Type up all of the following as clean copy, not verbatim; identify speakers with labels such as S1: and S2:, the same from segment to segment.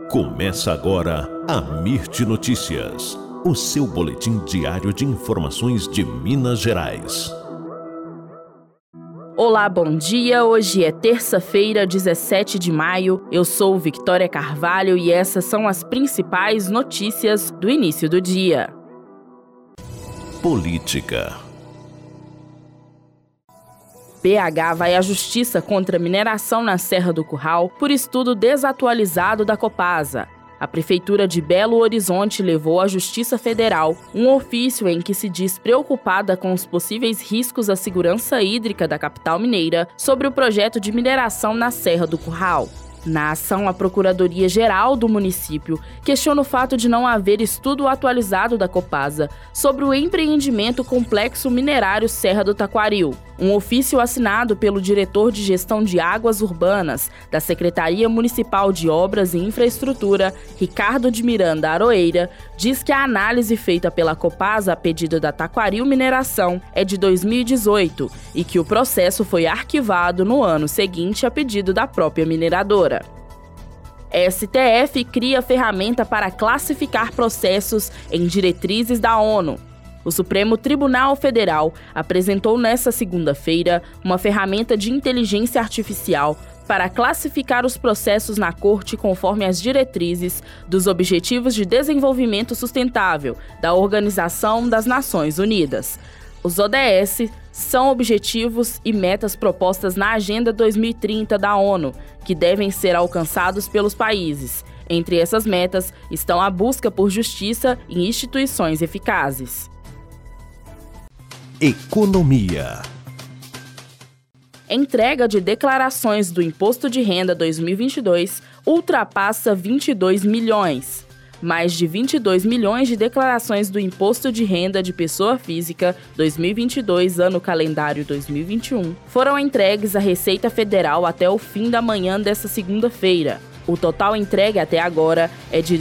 S1: Começa agora a Mirte Notícias, o seu boletim diário de informações de Minas Gerais.
S2: Olá, bom dia. Hoje é terça-feira, 17 de maio. Eu sou Victoria Carvalho e essas são as principais notícias do início do dia.
S1: Política.
S2: PH vai à justiça contra a mineração na Serra do Curral por estudo desatualizado da Copasa. A Prefeitura de Belo Horizonte levou à Justiça Federal um ofício em que se diz preocupada com os possíveis riscos à segurança hídrica da capital mineira sobre o projeto de mineração na Serra do Curral. Na ação, a Procuradoria-Geral do município questiona o fato de não haver estudo atualizado da Copasa sobre o empreendimento Complexo Minerário Serra do Taquaril. Um ofício assinado pelo diretor de Gestão de Águas Urbanas da Secretaria Municipal de Obras e Infraestrutura, Ricardo de Miranda Aroeira, diz que a análise feita pela Copasa a pedido da Taquaril Mineração é de 2018 e que o processo foi arquivado no ano seguinte a pedido da própria mineradora. STF cria ferramenta para classificar processos em diretrizes da ONU. O Supremo Tribunal Federal apresentou nesta segunda-feira uma ferramenta de inteligência artificial para classificar os processos na Corte conforme as diretrizes dos Objetivos de Desenvolvimento Sustentável da Organização das Nações Unidas. Os ODS são objetivos e metas propostas na Agenda 2030 da ONU, que devem ser alcançados pelos países. Entre essas metas estão a busca por justiça e instituições eficazes.
S1: Economia.
S2: Entrega de declarações do Imposto de Renda 2022 ultrapassa 22 milhões. Mais de 22 milhões de declarações do Imposto de Renda de Pessoa Física 2022, ano calendário 2021, foram entregues à Receita Federal até o fim da manhã desta segunda-feira. O total entregue até agora é de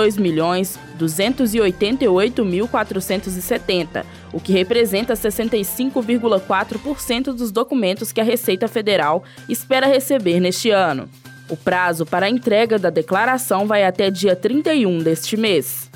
S2: 22.288.470, o que representa 65,4% dos documentos que a Receita Federal espera receber neste ano. O prazo para a entrega da declaração vai até dia 31 deste mês.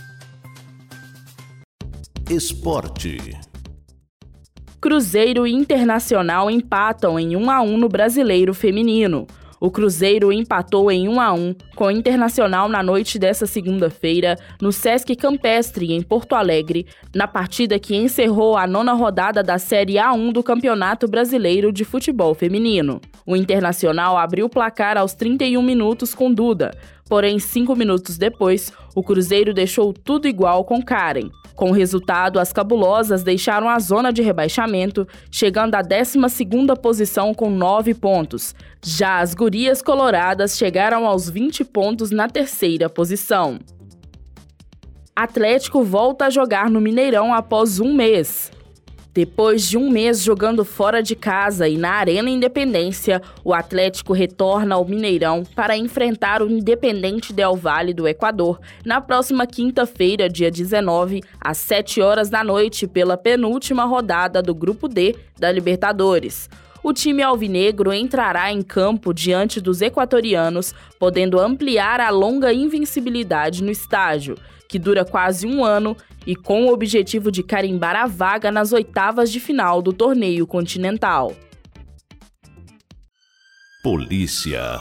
S1: Esporte.
S2: Cruzeiro e Internacional empatam em 1-1 no Brasileiro Feminino. O Cruzeiro empatou em 1-1 com o Internacional na noite desta segunda-feira no Sesc Campestre, em Porto Alegre, na partida que encerrou a 9ª rodada da Série A1 do Campeonato Brasileiro de Futebol Feminino. O Internacional abriu o placar aos 31 minutos com Duda, porém 5 minutos depois, o Cruzeiro deixou tudo igual com Karen. Com o resultado, as cabulosas deixaram a zona de rebaixamento, chegando à 12ª posição com 9 pontos. Já as gurias coloradas chegaram aos 20 pontos na 3ª posição. Atlético volta a jogar no Mineirão após um mês. Depois de um mês jogando fora de casa e na Arena Independência, o Atlético retorna ao Mineirão para enfrentar o Independente Del Valle do Equador na próxima quinta-feira, dia 19, às 7 horas da noite, pela penúltima rodada do Grupo D da Libertadores. O time alvinegro entrará em campo diante dos equatorianos, podendo ampliar a longa invencibilidade no estádio, que dura quase um ano, e com o objetivo de carimbar a vaga nas oitavas de final do torneio continental.
S1: Polícia.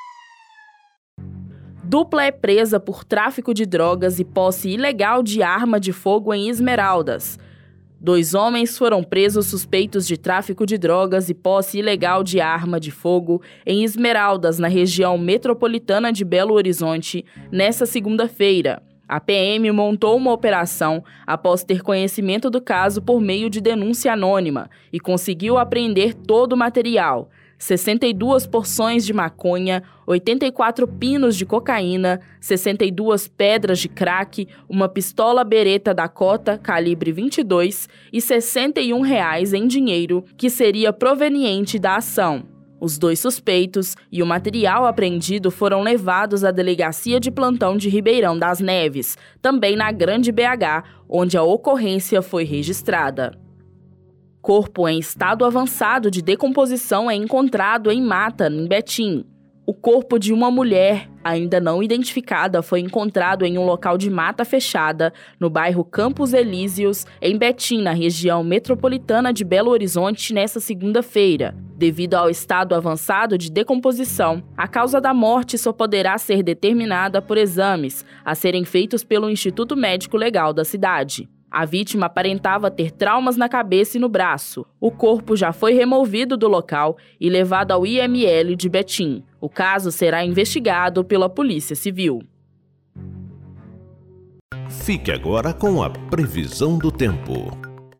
S2: Dupla é presa por tráfico de drogas e posse ilegal de arma de fogo em Esmeraldas. 2 homens foram presos suspeitos de tráfico de drogas e posse ilegal de arma de fogo em Esmeraldas, na região metropolitana de Belo Horizonte, nesta segunda-feira. A PM montou uma operação após ter conhecimento do caso por meio de denúncia anônima e conseguiu apreender todo o material: 62 porções de maconha, 84 pinos de cocaína, 62 pedras de crack, uma pistola Beretta Dakota calibre 22 e R$ 61 em dinheiro, que seria proveniente da ação. Os 2 suspeitos e o material apreendido foram levados à Delegacia de Plantão de Ribeirão das Neves, também na Grande BH, onde a ocorrência foi registrada. Corpo em estado avançado de decomposição é encontrado em mata, em Betim. O corpo de uma mulher, ainda não identificada, foi encontrado em um local de mata fechada, no bairro Campos Elíseos, em Betim, na região metropolitana de Belo Horizonte, nesta segunda-feira. Devido ao estado avançado de decomposição, a causa da morte só poderá ser determinada por exames a serem feitos pelo Instituto Médico Legal da cidade. A vítima aparentava ter traumas na cabeça e no braço. O corpo já foi removido do local e levado ao IML de Betim. O caso será investigado pela Polícia Civil.
S1: Fique agora com a previsão do tempo.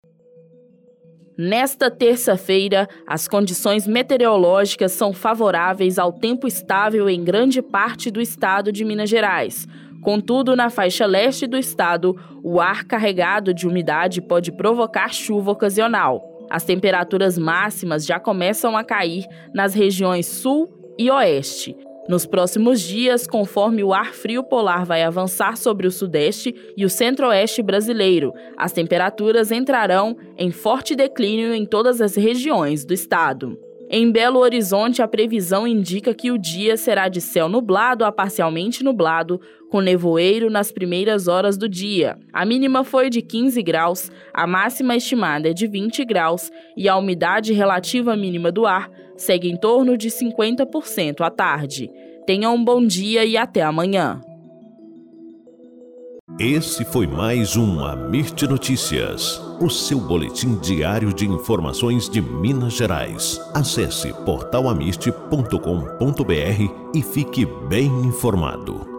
S2: Nesta terça-feira, as condições meteorológicas são favoráveis ao tempo estável em grande parte do estado de Minas Gerais. Contudo, na faixa leste do estado, o ar carregado de umidade pode provocar chuva ocasional. As temperaturas máximas já começam a cair nas regiões sul e oeste. Nos próximos dias, conforme o ar frio polar vai avançar sobre o sudeste e o centro-oeste brasileiro, as temperaturas entrarão em forte declínio em todas as regiões do estado. Em Belo Horizonte, a previsão indica que o dia será de céu nublado a parcialmente nublado, com nevoeiro nas primeiras horas do dia. A mínima foi de 15 graus, a máxima estimada é de 20 graus e a umidade relativa mínima do ar segue em torno de 50% à tarde. Tenha um bom dia e até amanhã.
S1: Esse foi mais um Amirte Notícias, o seu boletim diário de informações de Minas Gerais. Acesse portalamirte.com.br e fique bem informado.